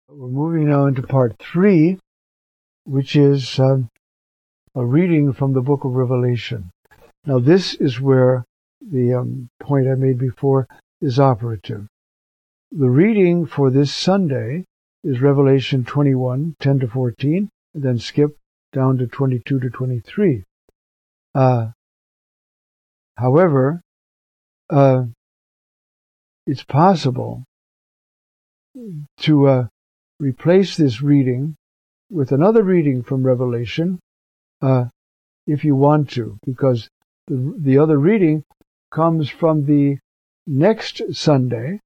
We're moving now into part 3, which is a reading from the book of Revelation. Now this is where the point I made before is operative. The reading for this Sunday is Revelation 21, 10 to 14, and then skip down to 22 to 23. However, it's possible to replace this reading with another reading from Revelation if you want to, because the other reading comes from the next Sunday,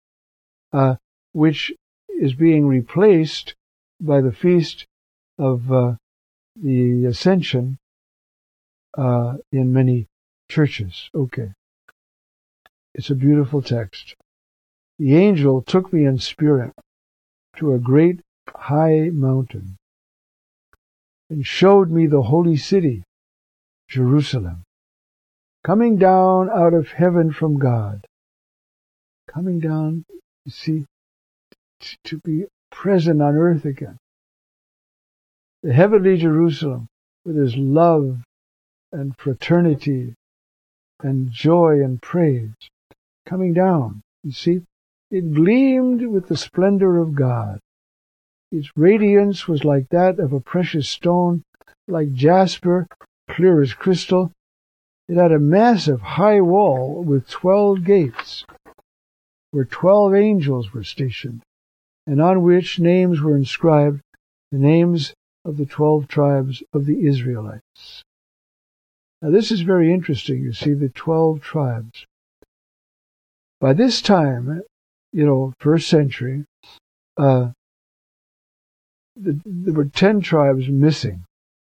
which is being replaced by the feast of the Ascension in many churches. Okay. It's a beautiful text. The angel took me in spirit to a great high mountain and showed me the holy city, Jerusalem, coming down out of heaven from God. Coming down, you see, to be present on earth again. The heavenly Jerusalem, with its love and fraternity and joy and praise, coming down, you see. It gleamed with the splendor of God. Its radiance was like that of a precious stone, like jasper, clear as crystal. It had a massive high wall with 12 gates, where 12 angels were stationed, and on which names were inscribed, the names of the 12 tribes of the Israelites. Now this is very interesting, you see, the 12 tribes. By this time, first century, there were 10 tribes missing.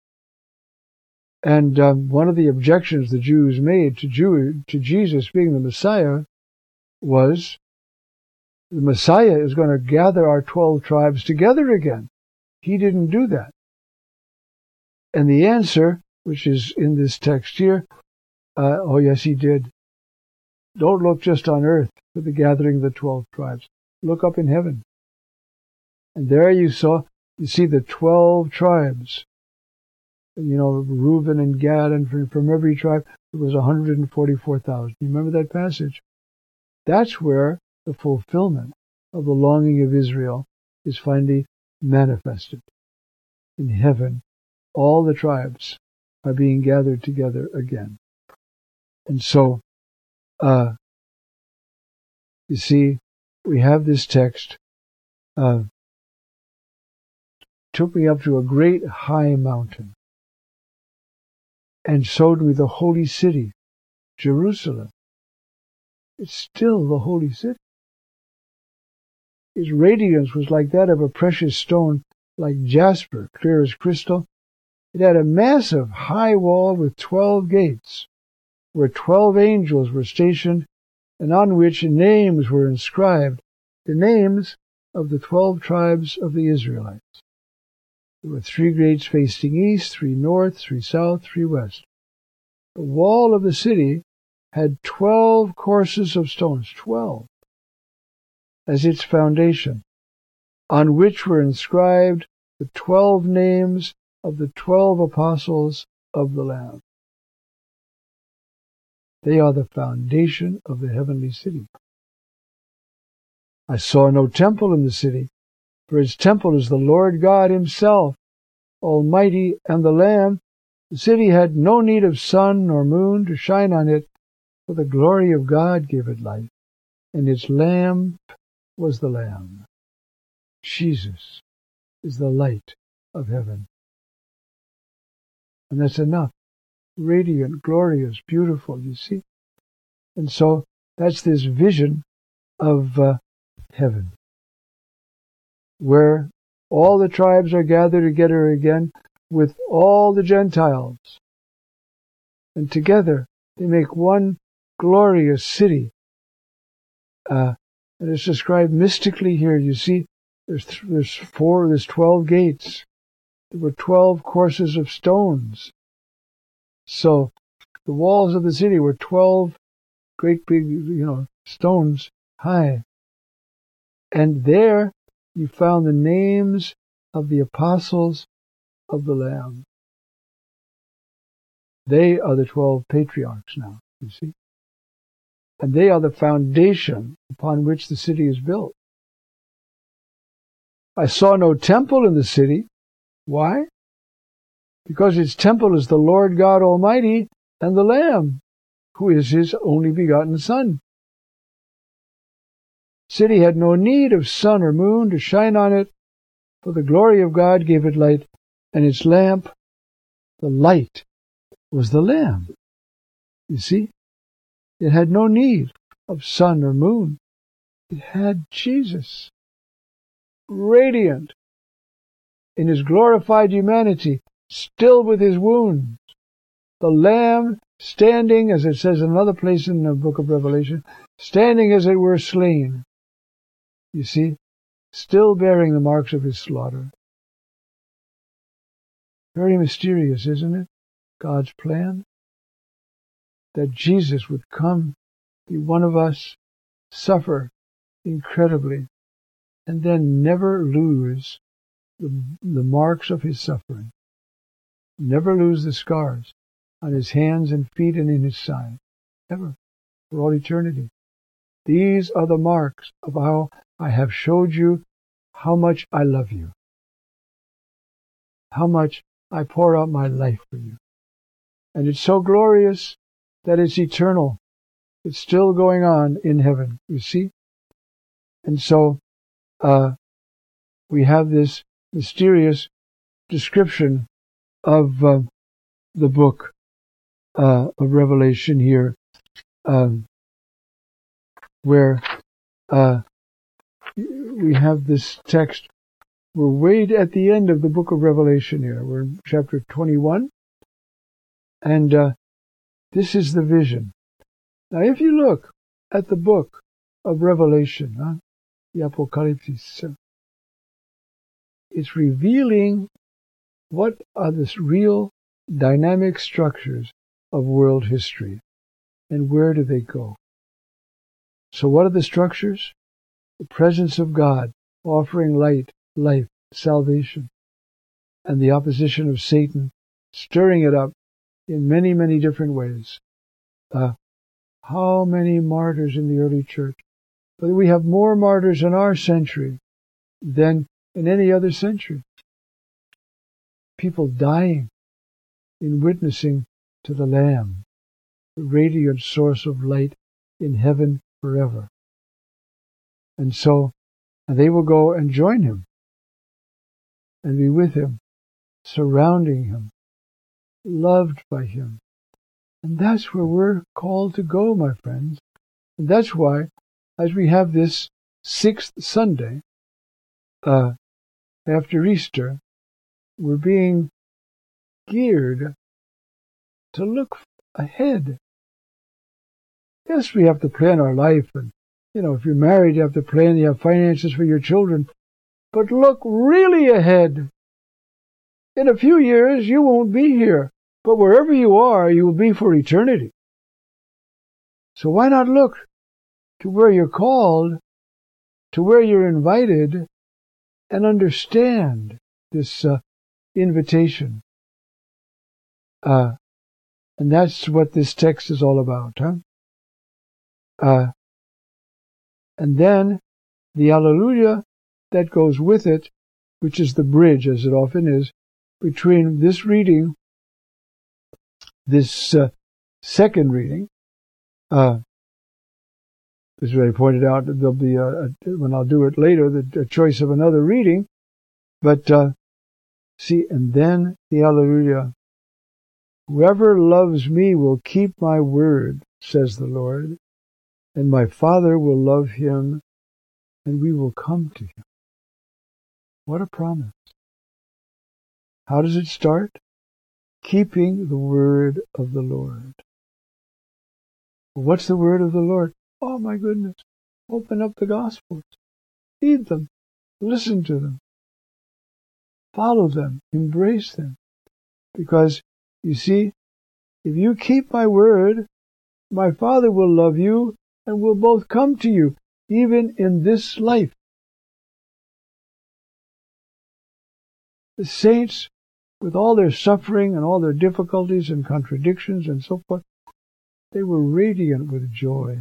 And one of the objections the Jews made to Jesus being the Messiah was, the Messiah is going to gather our 12 tribes together again. He didn't do that. And the answer, which is in this text here, oh yes, he did. Don't look just on earth for the gathering of the 12 tribes. Look up in heaven. And there you see the 12 tribes. Reuben and Gad, and from every tribe, it was 144,000. You remember that passage? That's where the fulfillment of the longing of Israel is finally manifested. In heaven, all the tribes are being gathered together again. And so, you see, we have this text, took me up to a great high mountain and showed me the holy city, Jerusalem. It's still the holy city. Its radiance was like that of a precious stone, like jasper, clear as crystal. It had a massive high wall with 12 gates, where 12 angels were stationed, and on which names were inscribed, the names of the 12 tribes of the Israelites. There were 3 gates facing east, 3 north, 3 south, 3 west. The wall of the city had 12 courses of stones, 12, as its foundation, on which were inscribed the 12 names of the 12 apostles of the Lamb. They are the foundation of the heavenly city. I saw no temple in the city, for its temple is the Lord God himself, Almighty, and the Lamb. The city had no need of sun nor moon to shine on it, for the glory of God gave it light, and its lamp was the Lamb. Jesus is the light of heaven. And that's enough. Radiant, glorious, beautiful, you see. And so that's this vision of heaven, where all the tribes are gathered together again with all the Gentiles. And together they make one glorious city. And it's described mystically here. You see, there's 12 gates. There were 12 courses of stones. So the walls of the city were 12 great big, stones high. And there you found the names of the apostles of the Lamb. They are the 12 patriarchs now, you see. And they are the foundation upon which the city is built. I saw no temple in the city. Why? Because its temple is the Lord God Almighty and the Lamb, who is his only begotten Son. City had no need of sun or moon to shine on it, for the glory of God gave it light, and its lamp, the light, was the Lamb. You see? It had no need of sun or moon. It had Jesus, radiant in his glorified humanity, still with his wounds. The Lamb standing, as it says in another place in the book of Revelation, standing as it were slain. You see, still bearing the marks of his slaughter. Very mysterious, isn't it? God's plan. That Jesus would come, be one of us, suffer incredibly, and then never lose the marks of his suffering. Never lose the scars on his hands and feet and in his side. Ever. For all eternity. These are the marks of how I have showed you how much I love you. How much I pour out my life for you. And it's so glorious that it's eternal. It's still going on in heaven, you see? And so, we have this mysterious description of the book of Revelation here, where we have this text. We're way at the end of the book of Revelation here. We're in chapter 21. And this is the vision. Now, if you look at the book of Revelation, the Apocalypse, it's revealing what are the real dynamic structures of world history and where do they go. So what are the structures? The presence of God offering light, life, salvation, and the opposition of Satan, stirring it up in many, many different ways. How many martyrs in the early church? But we have more martyrs in our century than in any other century. People dying in witnessing to the Lamb, the radiant source of light in heaven forever. And so they will go and join him and be with him, surrounding him, loved by him. And that's where we're called to go, my friends. And that's why, as we have this 6th Sunday after Easter, we're being geared to look ahead. Yes, we have to plan our life, and if you're married, you have to plan, you have finances for your children. But look really ahead. In a few years, you won't be here. But wherever you are, you will be for eternity. So why not look to where you're called, to where you're invited, and understand this invitation. And that's what this text is all about, and then the Alleluia that goes with it, which is the bridge, as it often is, between this reading, this second reading. As I pointed out, there'll be, when I'll do it later, the choice of another reading. But see, and then the Alleluia. Whoever loves me will keep my word, says the Lord, and my Father will love him, and we will come to him. What a promise. How does it start? Keeping the word of the Lord. What's the word of the Lord? Oh my goodness. Open up the Gospels. Read them. Listen to them. Follow them. Embrace them. Because, you see, if you keep my word, my Father will love you and will both come to you, even in this life. The saints, with all their suffering and all their difficulties and contradictions and so forth, they were radiant with joy.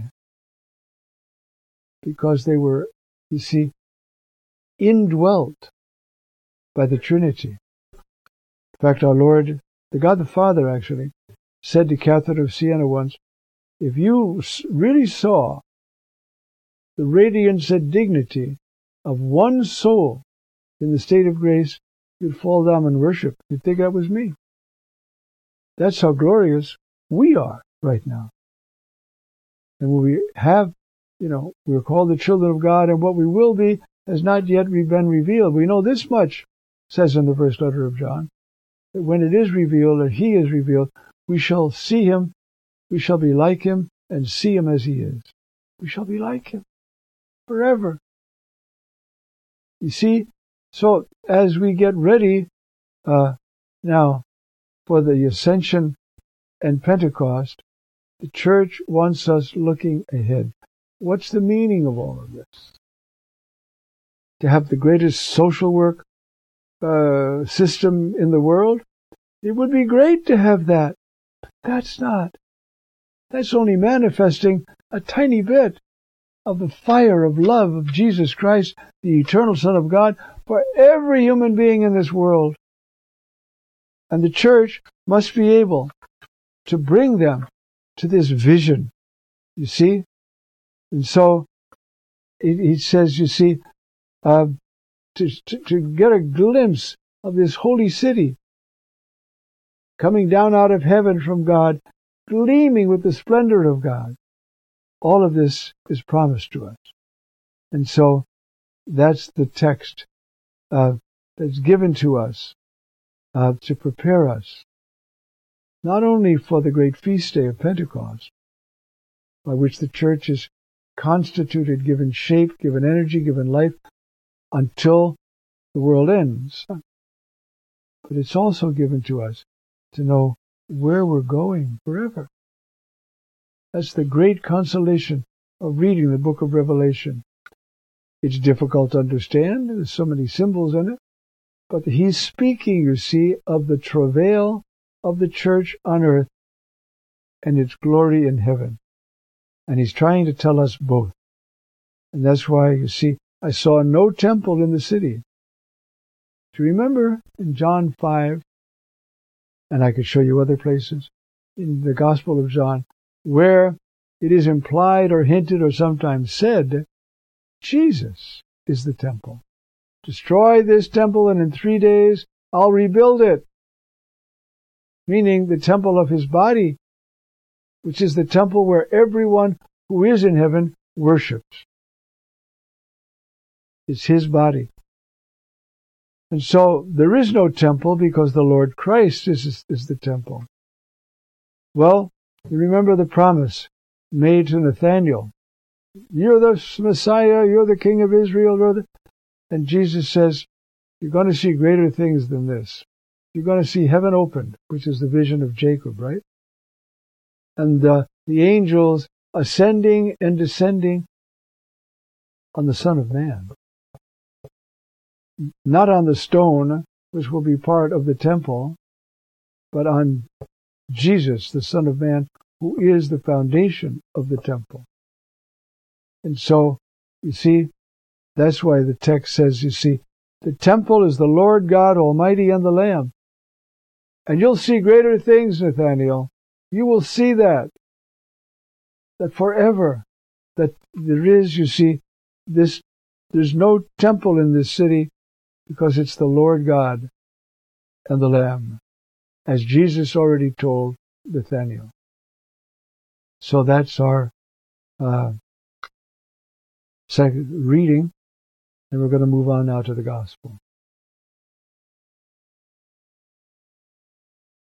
Because they were, you see, indwelt by the Trinity. In fact, our Lord, the God the Father actually, said to Catherine of Siena once, if you really saw the radiance and dignity of one soul in the state of grace, you'd fall down and worship. You'd think that was me. That's how glorious we are right now. And when we have, we're called the children of God, and what we will be has not yet been revealed. We know this much, says in the first letter of John, that when it is revealed, that He is revealed, we shall see Him, we shall be like Him, and see Him as He is. We shall be like Him forever. You see, so as we get ready now for the Ascension and Pentecost, the Church wants us looking ahead. What's the meaning of all of this? To have the greatest social work system in the world? It would be great to have that. But that's not. That's only manifesting a tiny bit of the fire of love of Jesus Christ, the eternal Son of God, for every human being in this world. And the Church must be able to bring them to this vision, you see? And so, he says, you see, to get a glimpse of this holy city coming down out of heaven from God, gleaming with the splendor of God. All of this is promised to us. And so that's the text that's given to us to prepare us, not only for the great feast day of Pentecost, by which the Church is constituted, given shape, given energy, given life, until the world ends. But it's also given to us to know where we're going forever. That's the great consolation of reading the book of Revelation. It's difficult to understand. There's so many symbols in it. But he's speaking, you see, of the travail of the church on earth and its glory in heaven. And he's trying to tell us both. And that's why, you see, I saw no temple in the city. Do you remember in John 5, and I could show you other places, in the Gospel of John, where it is implied or hinted or sometimes said, Jesus is the temple. Destroy this temple and in 3 days I'll rebuild it. Meaning the temple of his body, which is the temple where everyone who is in heaven worships. It's his body. And so there is no temple because the Lord Christ is the temple. Well, you remember the promise made to Nathanael. You're the Messiah, you're the King of Israel. And Jesus says, you're going to see greater things than this. You're going to see heaven opened, which is the vision of Jacob, right? And the angels ascending and descending on the Son of Man. Not on the stone, which will be part of the temple, but on Jesus, the Son of Man, who is the foundation of the temple. And so, you see, that's why the text says, you see, the temple is the Lord God Almighty and the Lamb. And you'll see greater things, Nathanael. You will see that forever, that there is, you see, there's no temple in this city because it's the Lord God and the Lamb, as Jesus already told Nathanael. So that's our second reading, and we're going to move on now to the Gospel.